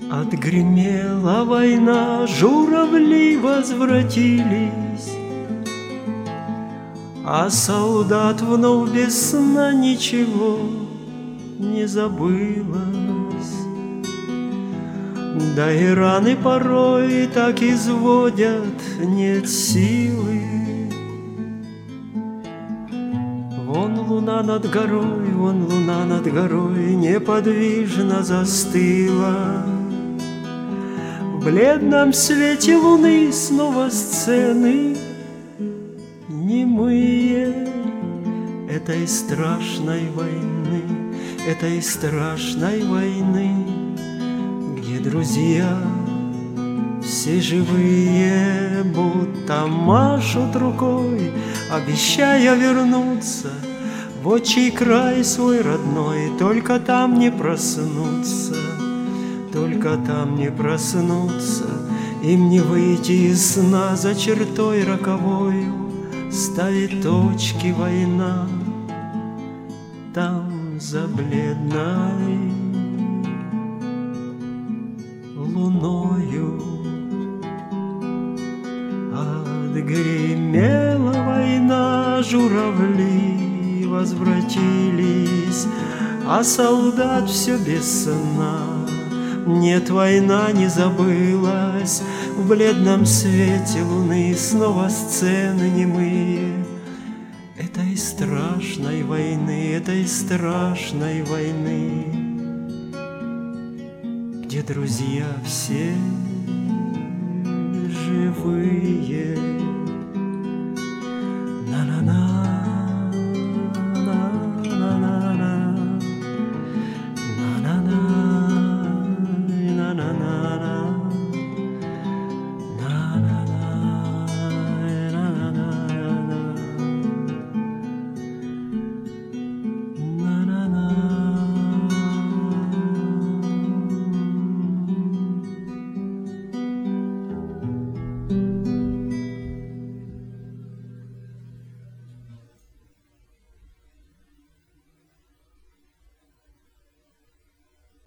Отгремела война, журавли возвратились, а солдат вновь без сна ничего не забылось. Да и раны порой так изводят, нет силы. Вон луна над горой, вон луна над горой неподвижно застыла. В бледном свете луны снова сцены немые этой страшной войны, этой страшной войны, где друзья все живые будто машут рукой, обещая вернуться в отчий край свой родной. Только там не проснуться, только там не проснуться, им не выйти из сна за чертой роковою. Ставит точки война там за бледной луною. Отгремела война, журавли возвратились, а солдат все без сна. Нет, война не забылась, в бледном свете луны снова сцены немые этой страшной войны, этой страшной войны, где друзья все живые.